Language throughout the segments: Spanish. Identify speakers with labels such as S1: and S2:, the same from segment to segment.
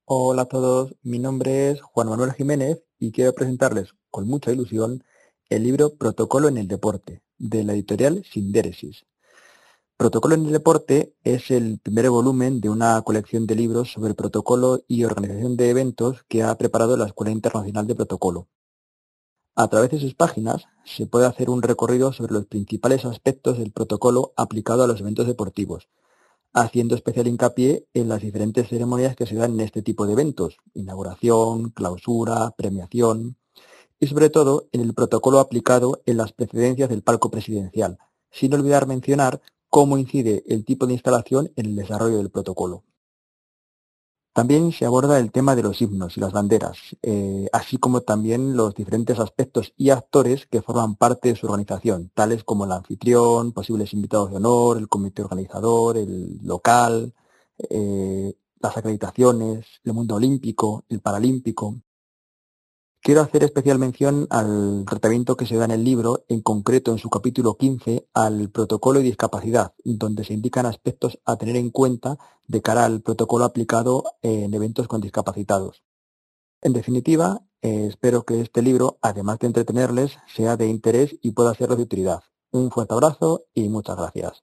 S1: Hola a todos, mi nombre es Juan Manuel Jiménez y quiero presentarles con mucha ilusión el libro Protocolo en el deporte, de la editorial Sindéresis. Protocolo en el deporte es el primer volumen de una colección de libros sobre protocolo y organización de eventos que ha preparado la Escuela Internacional de Protocolo. A través de sus páginas se puede hacer un recorrido sobre los principales aspectos del protocolo aplicado a los eventos deportivos, haciendo especial hincapié en las diferentes ceremonias que se dan en este tipo de eventos: inauguración, clausura, premiación, y sobre todo en el protocolo aplicado en las precedencias del palco presidencial, sin olvidar mencionar cómo incide el tipo de instalación en el desarrollo del protocolo. También se aborda el tema de los himnos y las banderas, así como también los diferentes aspectos y actores que forman parte de su organización, tales como el anfitrión, posibles invitados de honor, el comité organizador, el local, las acreditaciones, el mundo olímpico, el paralímpico. Quiero hacer especial mención al tratamiento que se da en el libro, en concreto en su capítulo 15, al protocolo y discapacidad, donde se indican aspectos a tener en cuenta de cara al protocolo aplicado en eventos con discapacitados. En definitiva, espero que este libro, además de entretenerles, sea de interés y pueda serles de utilidad. Un fuerte abrazo y muchas gracias.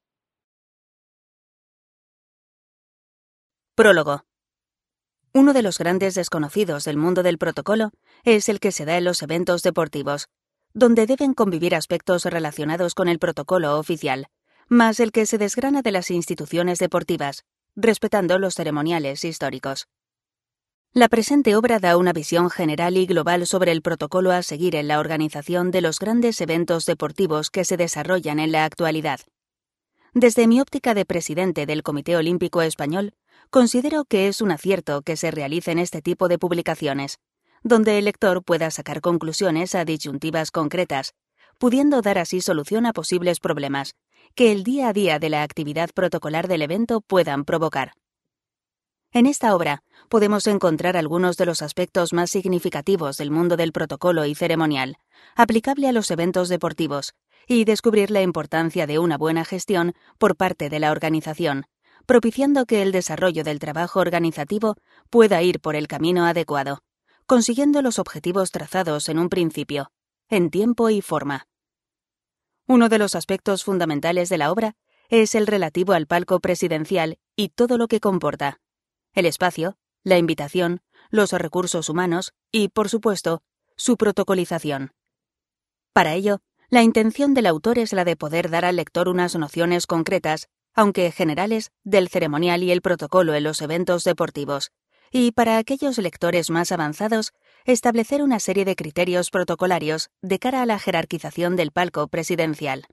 S2: Prólogo. Uno de los grandes desconocidos del mundo del protocolo es el que se da en los eventos deportivos, donde deben convivir aspectos relacionados con el protocolo oficial, más el que se desgrana de las instituciones deportivas, respetando los ceremoniales históricos. La presente obra da una visión general y global sobre el protocolo a seguir en la organización de los grandes eventos deportivos que se desarrollan en la actualidad. Desde mi óptica de presidente del Comité Olímpico Español, considero que es un acierto que se realicen este tipo de publicaciones, donde el lector pueda sacar conclusiones a disyuntivas concretas, pudiendo dar así solución a posibles problemas que el día a día de la actividad protocolar del evento puedan provocar. En esta obra podemos encontrar algunos de los aspectos más significativos del mundo del protocolo y ceremonial, aplicable a los eventos deportivos, y descubrir la importancia de una buena gestión por parte de la organización, propiciando que el desarrollo del trabajo organizativo pueda ir por el camino adecuado, consiguiendo los objetivos trazados en un principio, en tiempo y forma. Uno de los aspectos fundamentales de la obra es el relativo al palco presidencial y todo lo que comporta: el espacio, la invitación, los recursos humanos y, por supuesto, su protocolización. Para ello, la intención del autor es la de poder dar al lector unas nociones concretas, aunque generales, del ceremonial y el protocolo en los eventos deportivos, y para aquellos lectores más avanzados, establecer una serie de criterios protocolarios de cara a la jerarquización del palco presidencial.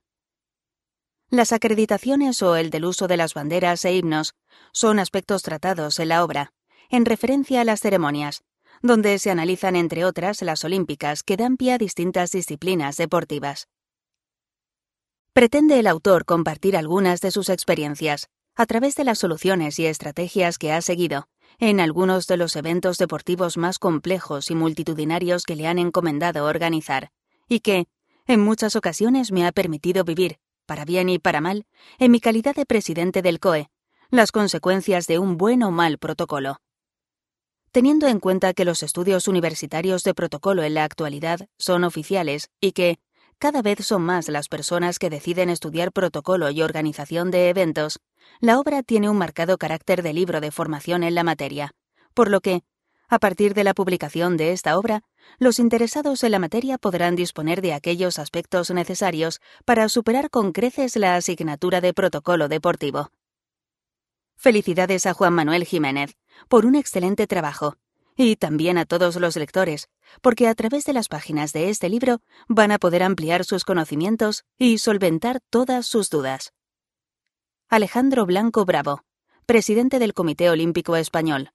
S2: Las acreditaciones o el del uso de las banderas e himnos son aspectos tratados en la obra, en referencia a las ceremonias, donde se analizan, entre otras, las olímpicas, que dan pie a distintas disciplinas deportivas. Pretende el autor compartir algunas de sus experiencias, a través de las soluciones y estrategias que ha seguido, en algunos de los eventos deportivos más complejos y multitudinarios que le han encomendado organizar, y que, en muchas ocasiones, me ha permitido vivir, para bien y para mal, en mi calidad de presidente del COE, las consecuencias de un buen o mal protocolo. Teniendo en cuenta que los estudios universitarios de protocolo en la actualidad son oficiales y que cada vez son más las personas que deciden estudiar protocolo y organización de eventos, la obra tiene un marcado carácter de libro de formación en la materia, por lo que, a partir de la publicación de esta obra, los interesados en la materia podrán disponer de aquellos aspectos necesarios para superar con creces la asignatura de protocolo deportivo. Felicidades a Juan Manuel Jiménez por un excelente trabajo, y también a todos los lectores, porque a través de las páginas de este libro van a poder ampliar sus conocimientos y solventar todas sus dudas. Alejandro Blanco Bravo, presidente del Comité Olímpico Español.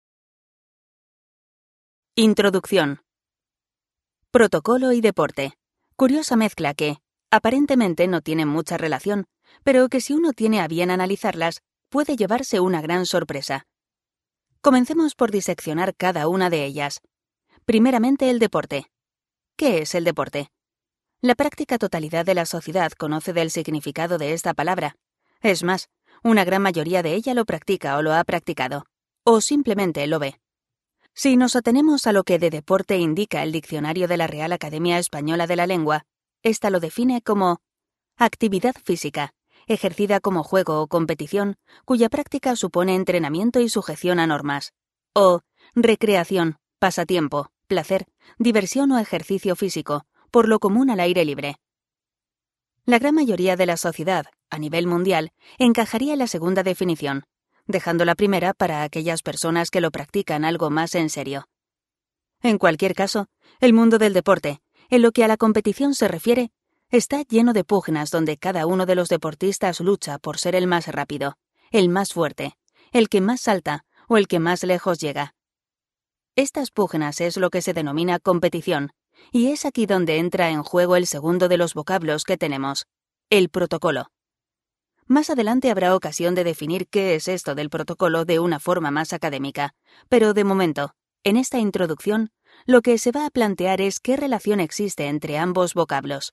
S2: Introducción. Protocolo y deporte. Curiosa mezcla que, aparentemente, no tienen mucha relación, pero que si uno tiene a bien analizarlas, puede llevarse una gran sorpresa. Comencemos por diseccionar cada una de ellas. Primeramente, el deporte. ¿Qué es el deporte? La práctica totalidad de la sociedad conoce del significado de esta palabra. Es más, una gran mayoría de ella lo practica o lo ha practicado, o simplemente lo ve. Si nos atenemos a lo que de deporte indica el diccionario de la Real Academia Española de la Lengua, ésta lo define como actividad física, ejercida como juego o competición, cuya práctica supone entrenamiento y sujeción a normas. O recreación, pasatiempo, placer, diversión o ejercicio físico, por lo común al aire libre. La gran mayoría de la sociedad, a nivel mundial, encajaría en la segunda definición, dejando la primera para aquellas personas que lo practican algo más en serio. En cualquier caso, el mundo del deporte, en lo que a la competición se refiere, está lleno de pugnas donde cada uno de los deportistas lucha por ser el más rápido, el más fuerte, el que más salta o el que más lejos llega. Estas pugnas es lo que se denomina competición, y es aquí donde entra en juego el segundo de los vocablos que tenemos, el protocolo. Más adelante habrá ocasión de definir qué es esto del protocolo de una forma más académica, pero de momento, en esta introducción, lo que se va a plantear es qué relación existe entre ambos vocablos.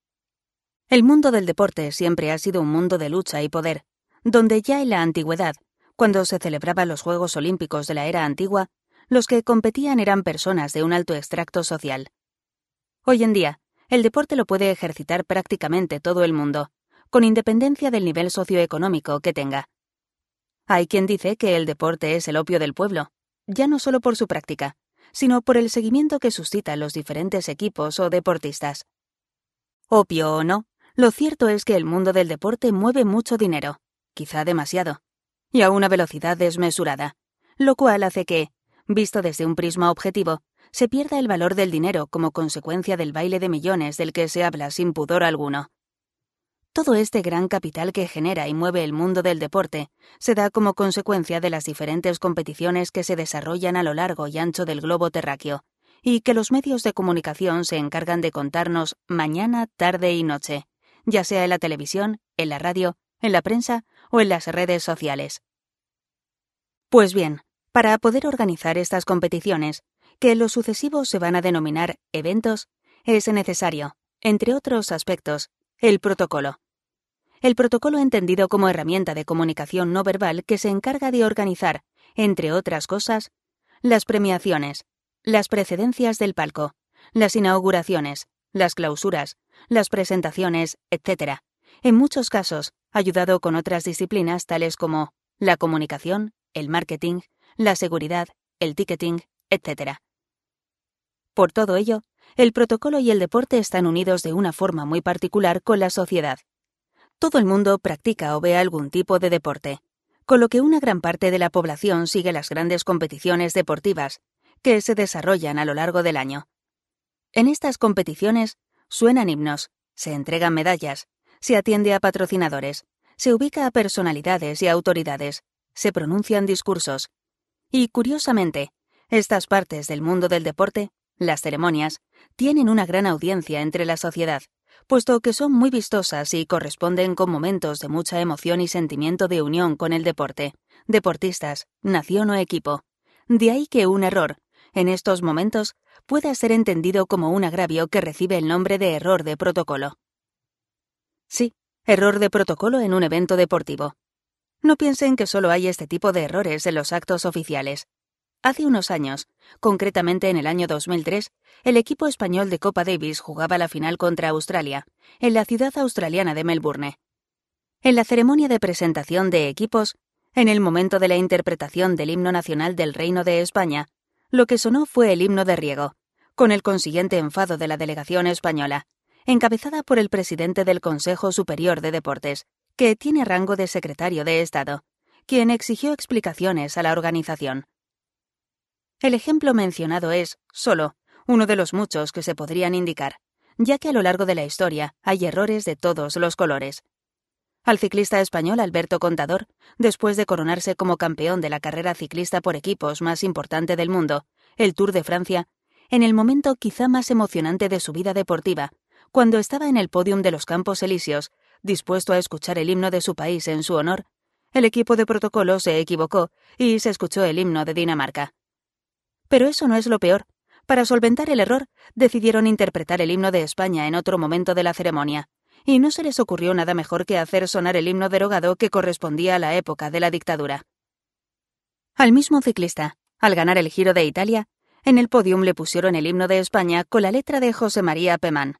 S2: El mundo del deporte siempre ha sido un mundo de lucha y poder, donde ya en la antigüedad, cuando se celebraban los Juegos Olímpicos de la era antigua, los que competían eran personas de un alto extracto social. Hoy en día, el deporte lo puede ejercitar prácticamente todo el mundo, con independencia del nivel socioeconómico que tenga. Hay quien dice que el deporte es el opio del pueblo, ya no solo por su práctica, sino por el seguimiento que suscitan los diferentes equipos o deportistas. Opio o no, lo cierto es que el mundo del deporte mueve mucho dinero, quizá demasiado, y a una velocidad desmesurada, lo cual hace que, visto desde un prisma objetivo, se pierda el valor del dinero como consecuencia del baile de millones del que se habla sin pudor alguno. Todo este gran capital que genera y mueve el mundo del deporte se da como consecuencia de las diferentes competiciones que se desarrollan a lo largo y ancho del globo terráqueo, y que los medios de comunicación se encargan de contarnos mañana, tarde y noche, ya sea en la televisión, en la radio, en la prensa o en las redes sociales. Pues bien, para poder organizar estas competiciones, que en lo sucesivo se van a denominar eventos, es necesario, entre otros aspectos, el protocolo. El protocolo entendido como herramienta de comunicación no verbal que se encarga de organizar, entre otras cosas, las premiaciones, las precedencias del palco, las inauguraciones, las clausuras, las presentaciones, etc. En muchos casos, ayudado con otras disciplinas tales como la comunicación, el marketing, la seguridad, el ticketing, etc. Por todo ello, el protocolo y el deporte están unidos de una forma muy particular con la sociedad. Todo el mundo practica o ve algún tipo de deporte, con lo que una gran parte de la población sigue las grandes competiciones deportivas que se desarrollan a lo largo del año. En estas competiciones suenan himnos, se entregan medallas, se atiende a patrocinadores, se ubica a personalidades y autoridades, se pronuncian discursos. Y, curiosamente, estas partes del mundo del deporte, las ceremonias, tienen una gran audiencia entre la sociedad, puesto que son muy vistosas y corresponden con momentos de mucha emoción y sentimiento de unión con el deporte, deportistas, nación o equipo. De ahí que un error, en estos momentos, pueda ser entendido como un agravio que recibe el nombre de error de protocolo. Sí, error de protocolo en un evento deportivo. No piensen que solo hay este tipo de errores en los actos oficiales. Hace unos años, concretamente en el año 2003, el equipo español de Copa Davis jugaba la final contra Australia, en la ciudad australiana de Melbourne. En la ceremonia de presentación de equipos, en el momento de la interpretación del himno nacional del Reino de España, lo que sonó fue el himno de riego, con el consiguiente enfado de la delegación española, encabezada por el presidente del Consejo Superior de Deportes, que tiene rango de secretario de Estado, quien exigió explicaciones a la organización. El ejemplo mencionado es, solo, uno de los muchos que se podrían indicar, ya que a lo largo de la historia hay errores de todos los colores. Al ciclista español Alberto Contador, después de coronarse como campeón de la carrera ciclista por equipos más importante del mundo, el Tour de Francia, en el momento quizá más emocionante de su vida deportiva, cuando estaba en el pódium de los Campos Elíseos, dispuesto a escuchar el himno de su país en su honor, el equipo de protocolo se equivocó y se escuchó el himno de Dinamarca. Pero eso no es lo peor. Para solventar el error, decidieron interpretar el himno de España en otro momento de la ceremonia, y no se les ocurrió nada mejor que hacer sonar el himno derogado que correspondía a la época de la dictadura. Al mismo ciclista, Al ganar el Giro de Italia, en el pódium le pusieron el himno de España con la letra de José María Pemán.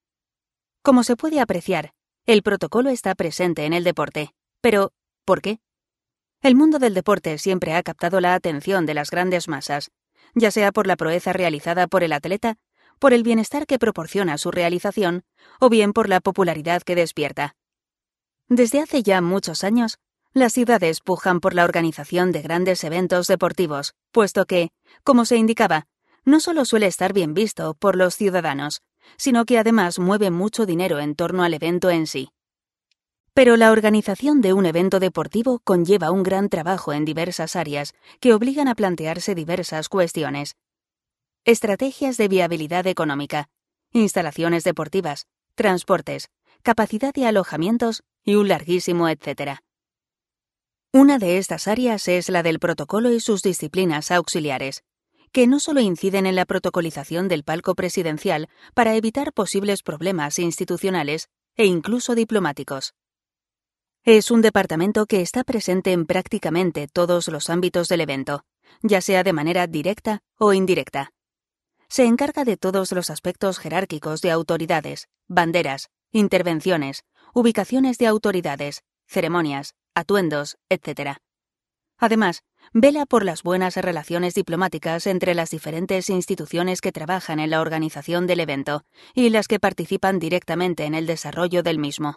S2: Como se puede apreciar, el protocolo está presente en el deporte. Pero, ¿por qué? El mundo del deporte siempre ha captado la atención de las grandes masas, ya sea por la proeza realizada por el atleta, por el bienestar que proporciona su realización, o bien por la popularidad que despierta. Desde hace ya muchos años, las ciudades pujan por la organización de grandes eventos deportivos, puesto que, como se indicaba, no solo suele estar bien visto por los ciudadanos, sino que además mueve mucho dinero en torno al evento en sí. Pero la organización de un evento deportivo conlleva un gran trabajo en diversas áreas que obligan a plantearse diversas cuestiones. Estrategias de viabilidad económica, instalaciones deportivas, transportes, capacidad de alojamientos y un larguísimo etcétera. Una de estas áreas es la del protocolo y sus disciplinas auxiliares, que no solo inciden en la protocolización del palco presidencial para evitar posibles problemas institucionales e incluso diplomáticos. Es un departamento que está presente en prácticamente todos los ámbitos del evento, ya sea de manera directa o indirecta. Se encarga de todos los aspectos jerárquicos de autoridades, banderas, intervenciones, ubicaciones de autoridades, ceremonias, atuendos, etc. Además, vela por las buenas relaciones diplomáticas entre las diferentes instituciones que trabajan en la organización del evento y las que participan directamente en el desarrollo del mismo.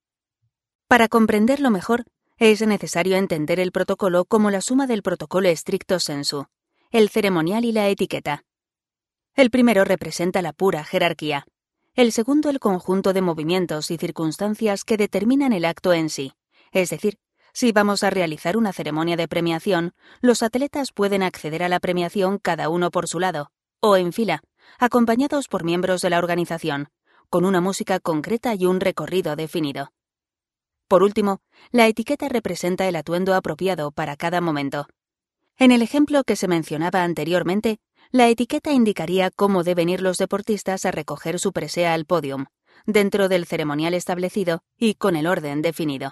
S2: Para comprenderlo mejor, es necesario entender el protocolo como la suma del protocolo stricto sensu, el ceremonial y la etiqueta. El primero representa la pura jerarquía, el segundo el conjunto de movimientos y circunstancias que determinan el acto en sí, es decir, si vamos a realizar una ceremonia de premiación, los atletas pueden acceder a la premiación cada uno por su lado, o en fila, acompañados por miembros de la organización, con una música concreta y un recorrido definido. Por último, la etiqueta representa el atuendo apropiado para cada momento. En el ejemplo que se mencionaba anteriormente, la etiqueta indicaría cómo deben ir los deportistas a recoger su presea al podium, dentro del ceremonial establecido y con el orden definido.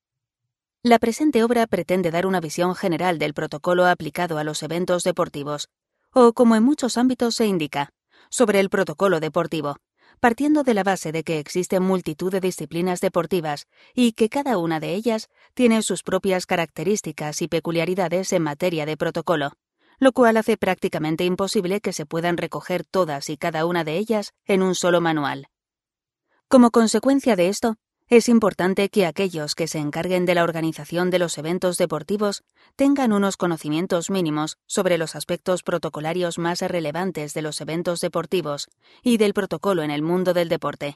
S2: La presente obra pretende dar una visión general del protocolo aplicado a los eventos deportivos, o como en muchos ámbitos se indica, sobre el protocolo deportivo, partiendo de la base de que existen multitud de disciplinas deportivas y que cada una de ellas tiene sus propias características y peculiaridades en materia de protocolo, lo cual hace prácticamente imposible que se puedan recoger todas y cada una de ellas en un solo manual. Como consecuencia de esto, es importante que aquellos que se encarguen de la organización de los eventos deportivos tengan unos conocimientos mínimos sobre los aspectos protocolarios más relevantes de los eventos deportivos y del protocolo en el mundo del deporte.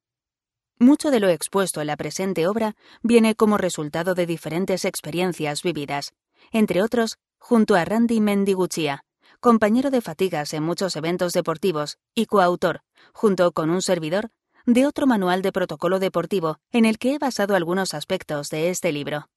S2: Mucho de lo expuesto en la presente obra viene como resultado de diferentes experiencias vividas, entre otros, junto a Randy Mendiguchia, compañero de fatigas en muchos eventos deportivos y coautor, junto con un servidor, de otro manual de protocolo deportivo en el que he basado algunos aspectos de este libro.